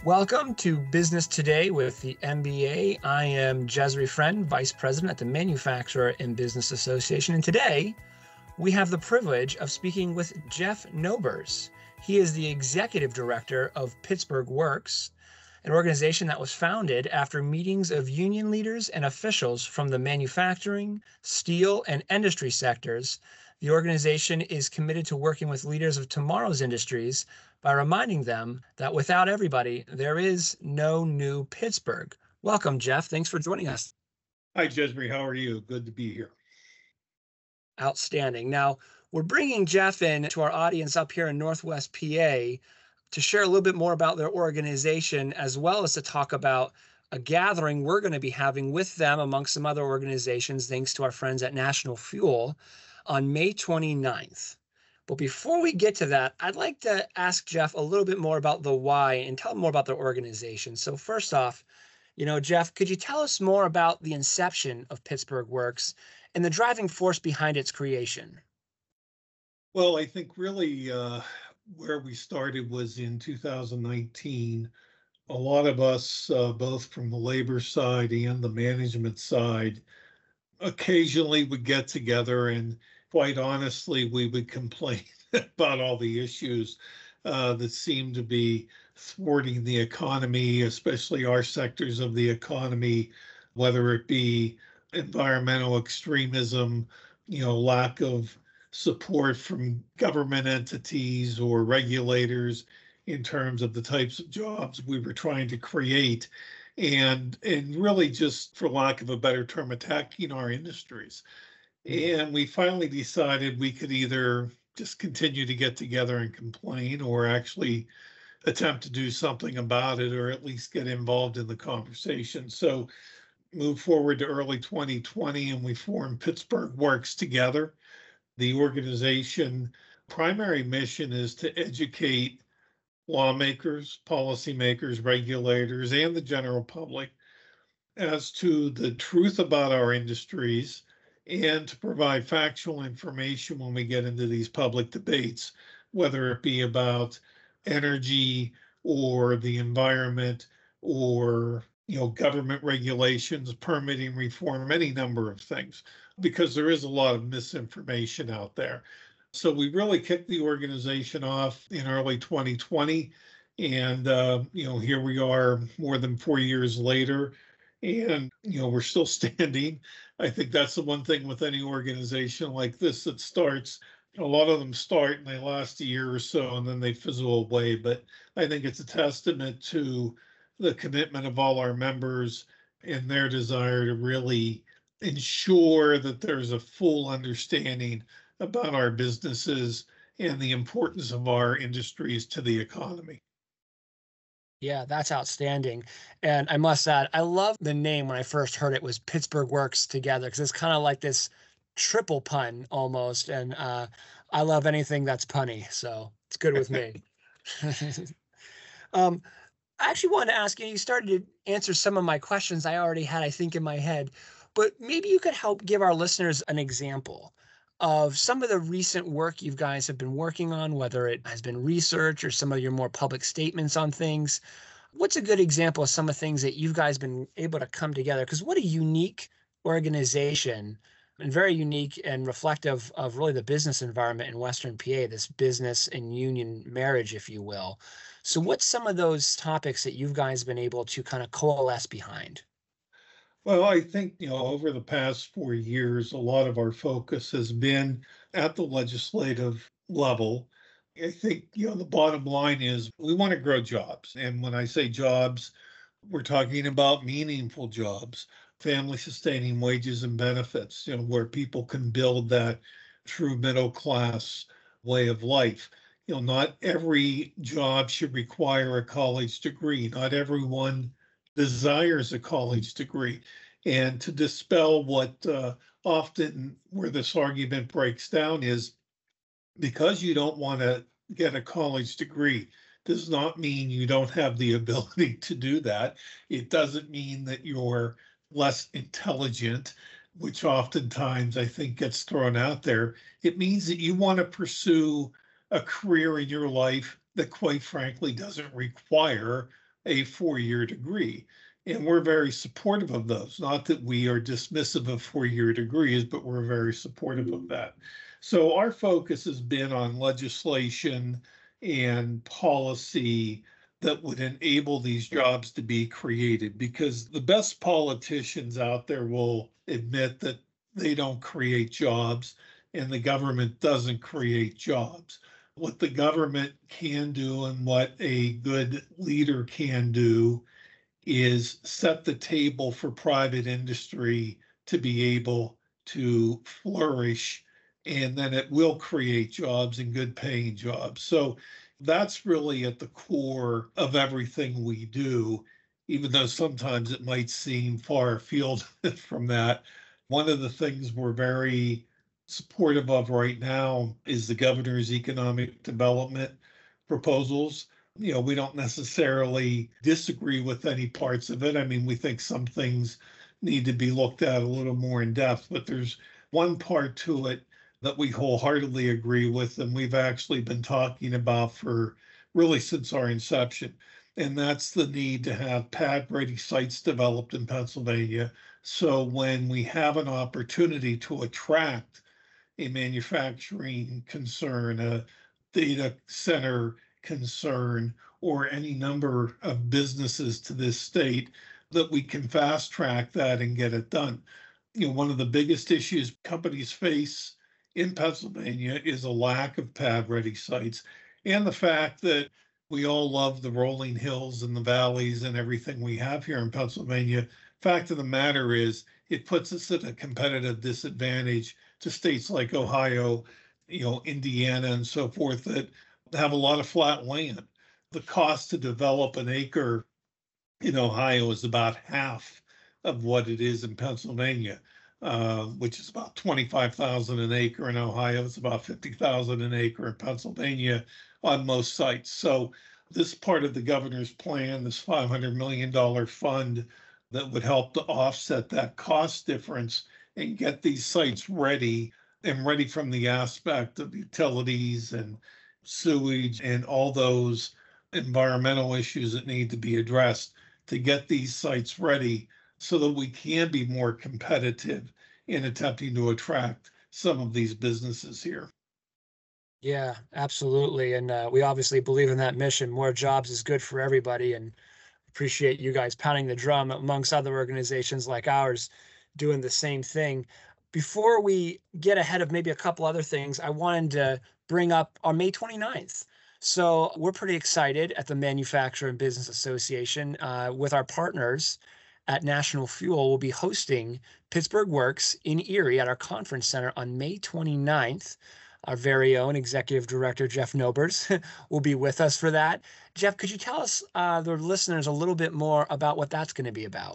Welcome to Business Today with the MBA. I am Jesry Friend, Vice President at the Manufacturer and Business Association. And today we have the privilege of speaking with Jeff Nobers. He is the Executive Director of Pittsburgh Works, an organization that was founded after meetings of union leaders and officials from the manufacturing, steel, and industry sectors. The organization is committed to working with leaders of tomorrow's industries by reminding them that without everybody, there is no new Pittsburgh. Welcome, Jeff. Thanks for joining us. Hi, Jesry. How are you? Good to be here. Outstanding. Now, we're bringing Jeff in to our audience up here in Northwest PA to share a little bit more about their organization, as well as to talk about a gathering we're going to be having with them amongst some other organizations, thanks to our friends at National Fuel, on May 29th. But before we get to that, I'd like to ask Jeff a little bit more about the why and tell him more about their organization. So first off, Jeff, could you tell us more about the inception of Pittsburgh Works and the driving force behind its creation? Well, I think really where we started was in 2019. A lot of us, both from the labor side and the management side, occasionally would get together and quite honestly, we would complain about all the issues that seem to be thwarting the economy, especially our sectors of the economy, whether it be environmental extremism, lack of support from government entities or regulators in terms of the types of jobs we were trying to create, and really just, for lack of a better term, attacking our industries. And we finally decided we could either just continue to get together and complain or actually attempt to do something about it, or at least get involved in the conversation. So move forward to early 2020 and we formed Pittsburgh Works together. The organization primary mission is to educate lawmakers, policymakers, regulators, and the general public as to the truth about our industries and to provide factual information when we get into these public debates, whether it be about energy or the environment or government regulations, permitting reform, any number of things, because there is a lot of misinformation out there. So we really kicked the organization off in early 2020. And, here we are more than 4 years later, and, we're still standing. I think that's the one thing with any organization like this that starts. A lot of them start and they last a year or so and then they fizzle away. But I think it's a testament to the commitment of all our members and their desire to really ensure that there's a full understanding about our businesses and the importance of our industries to the economy. Yeah, that's outstanding. And I must add, I love the name when I first heard it was Pittsburgh Works together, because it's kind of like this triple pun almost. And I love anything that's punny, so it's good with me. I actually wanted to ask you, you started to answer some of my questions I already had, I think, in my head, but maybe you could help give our listeners an example of some of the recent work you guys have been working on, whether it has been research or some of your more public statements on things. What's a good example of some of the things that you guys been able to come together? Because what a unique organization, and very unique and reflective of really the business environment in Western PA, this business and union marriage, if you will. So what's some of those topics that you guys been able to kind of coalesce behind? Well, I think, over the past 4 years, a lot of our focus has been at the legislative level. I think, the bottom line is we want to grow jobs. And when I say jobs, we're talking about meaningful jobs, family sustaining wages and benefits, where people can build that true middle class way of life. Not every job should require a college degree. Not everyone desires a college degree. And to dispel what often where this argument breaks down is, because you don't want to get a college degree does not mean you don't have the ability to do that. It doesn't mean that you're less intelligent, which oftentimes I think gets thrown out there. It means that you want to pursue a career in your life that quite frankly doesn't require a 4-year degree. And we're very supportive of those. Not that we are dismissive of 4-year degrees, but we're very supportive of that. So our focus has been on legislation and policy that would enable these jobs to be created, because the best politicians out there will admit that they don't create jobs and the government doesn't create jobs. What the government can do and what a good leader can do is set the table for private industry to be able to flourish, and then it will create jobs and good paying jobs. So that's really at the core of everything we do, even though sometimes it might seem far afield from that. One of the things we're very supportive of right now is the governor's economic development proposals. We don't necessarily disagree with any parts of it. I mean, we think some things need to be looked at a little more in depth, but there's one part to it that we wholeheartedly agree with, and we've actually been talking about for really since our inception. And that's the need to have pad-ready sites developed in Pennsylvania. So when we have an opportunity to attract a manufacturing concern, a data center concern, or any number of businesses to this state, that we can fast track that and get it done. One of the biggest issues companies face in Pennsylvania is a lack of pad ready sites, and the fact that we all love the rolling hills and the valleys and everything we have here in Pennsylvania. Fact of the matter is, it puts us at a competitive disadvantage to states like Ohio, Indiana, and so forth, that have a lot of flat land. The cost to develop an acre in Ohio is about half of what it is in Pennsylvania, which is about 25,000 an acre in Ohio. It's about 50,000 an acre in Pennsylvania on most sites. So this part of the governor's plan, this $500 million fund that would help to offset that cost difference and get these sites ready, and ready from the aspect of utilities and sewage and all those environmental issues that need to be addressed, to get these sites ready so that we can be more competitive in attempting to attract some of these businesses here. Yeah, absolutely. And we obviously believe in that mission. More jobs is good for everybody. And appreciate you guys pounding the drum amongst other organizations like ours doing the same thing. Before we get ahead of maybe a couple other things, I wanted to bring up on May 29th. So we're pretty excited at the Manufacturer and Business Association with our partners at National Fuel. We'll be hosting Pittsburgh Works in Erie at our conference center on May 29th. Our very own executive director, Jeff Nobers, will be with us for that. Jeff, could you tell us, the listeners, a little bit more about what that's going to be about?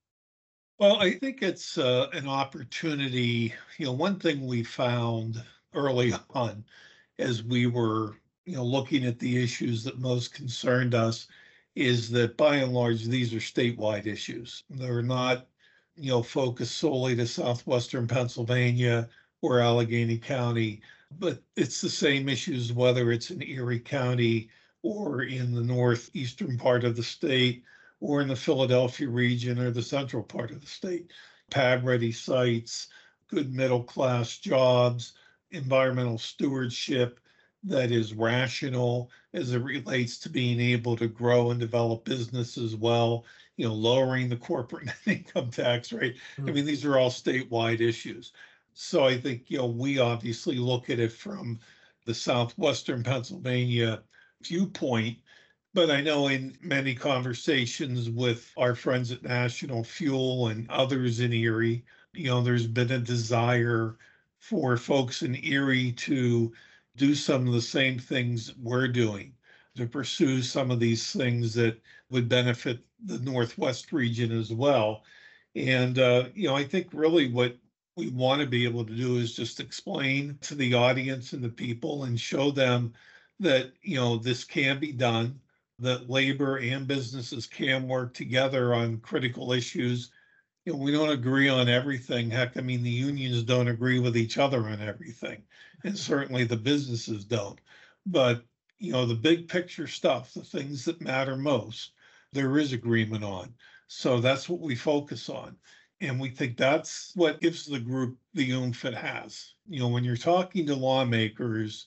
Well, I think it's an opportunity. One thing we found early on as we were, looking at the issues that most concerned us, is that by and large, these are statewide issues. They're not, focused solely to southwestern Pennsylvania or Allegheny County, but it's the same issues, whether it's in Erie County or in the northeastern part of the state or in the Philadelphia region or the central part of the state. Pad ready sites, good middle class jobs, environmental stewardship that is rational as it relates to being able to grow and develop businesses well, lowering the corporate net income tax rate. I mean, these are all statewide issues. So I think, we obviously look at it from the southwestern Pennsylvania viewpoint, but I know in many conversations with our friends at National Fuel and others in Erie, there's been a desire for folks in Erie to do some of the same things we're doing, to pursue some of these things that would benefit the Northwest region as well. And, I think really what we want to be able to do is just explain to the audience and the people and show them that, this can be done, that labor and businesses can work together on critical issues. We don't agree on everything. Heck, I mean, the unions don't agree with each other on everything, and certainly the businesses don't. But, the big picture stuff, the things that matter most, there is agreement on. So that's what we focus on. And we think that's what gives the group the oomph it has. When you're talking to lawmakers,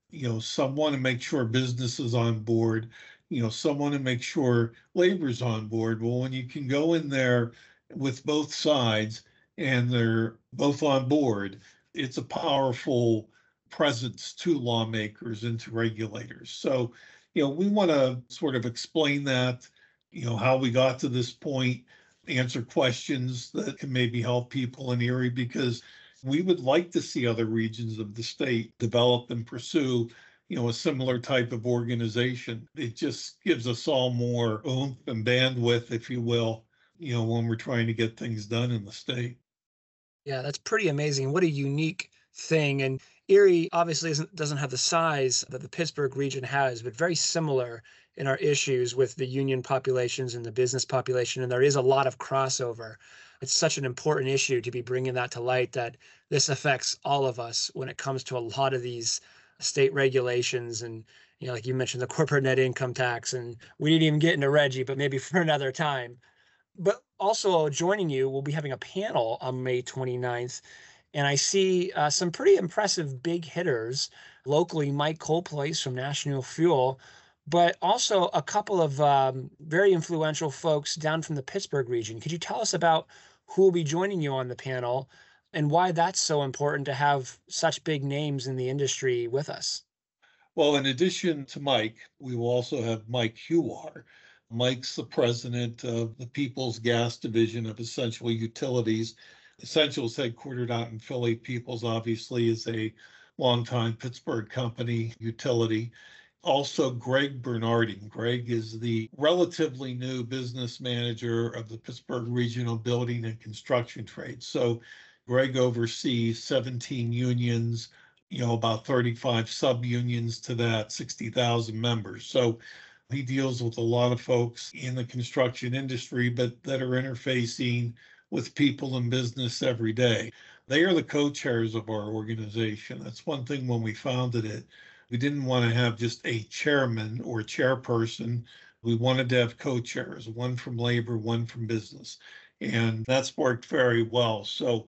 some want to make sure business is on board, some want to make sure labor's on board. Well, when you can go in there with both sides and they're both on board, it's a powerful presence to lawmakers and to regulators. So, we want to sort of explain that, how we got to this point, answer questions that can maybe help people in Erie, because we would like to see other regions of the state develop and pursue, a similar type of organization. It just gives us all more oomph and bandwidth, if you will, when we're trying to get things done in the state. Yeah, that's pretty amazing. What a unique thing. And Erie obviously doesn't have the size that the Pittsburgh region has, but very similar in our issues with the union populations and the business population. And there is a lot of crossover. It's such an important issue to be bringing that to light, that this affects all of us when it comes to a lot of these state regulations. And, like you mentioned, the corporate net income tax, and we didn't even get into Reggie, but maybe for another time. But also joining you, we'll be having a panel on May 29th. And I see some pretty impressive big hitters locally, Mike Colplace from National Fuel, but also a couple of very influential folks down from the Pittsburgh region. Could you tell us about who will be joining you on the panel and why that's so important to have such big names in the industry with us? Well, in addition to Mike, we will also have Mike Huar. Mike's the president of the Peoples Gas Division of Essential Utilities. Essential is headquartered out in Philly. Peoples obviously is a longtime Pittsburgh company utility. Also, Greg Bernarding. Greg is the relatively new business manager of the Pittsburgh Regional Building and Construction Trade. So Greg oversees 17 unions, about 35 sub-unions to that, 60,000 members. So he deals with a lot of folks in the construction industry, but that are interfacing with people in business every day. They are the co-chairs of our organization. That's one thing when we founded it. We didn't want to have just a chairman or chairperson. We wanted to have co-chairs, one from labor, one from business. And that's worked very well. So,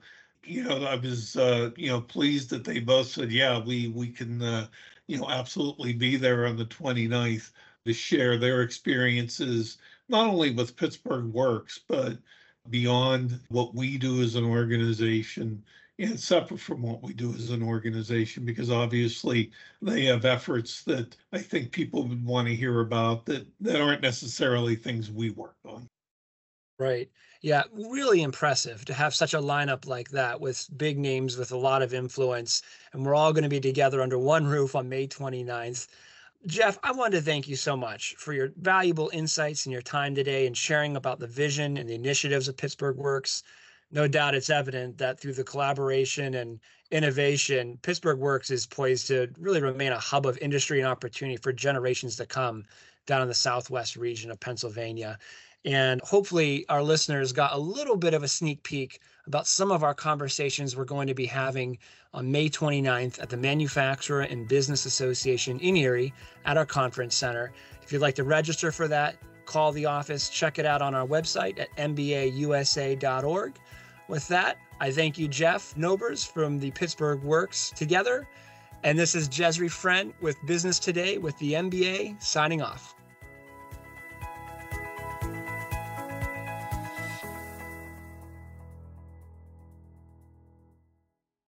I was, pleased that they both said, yeah, we can, absolutely be there on the 29th to share their experiences, not only with Pittsburgh Works, but beyond what we do as an organization and separate from what we do as an organization, because obviously they have efforts that I think people would want to hear about that aren't necessarily things we work on. Right. Yeah, really impressive to have such a lineup like that with big names with a lot of influence. And we're all going to be together under one roof on May 29th. Jeff, I wanted to thank you so much for your valuable insights and your time today and sharing about the vision and the initiatives of Pittsburgh Works. No doubt it's evident that through the collaboration and innovation, Pittsburgh Works is poised to really remain a hub of industry and opportunity for generations to come down in the Southwest region of Pennsylvania. And hopefully our listeners got a little bit of a sneak peek about some of our conversations we're going to be having on May 29th at the Manufacturer and Business Association in Erie at our conference center. If you'd like to register for that, call the office, check it out on our website at mbausa.org. With that, I thank you, Jeff Nobers from the Pittsburgh Works Together. And this is Jesry Friend with Business Today with the MBA signing off.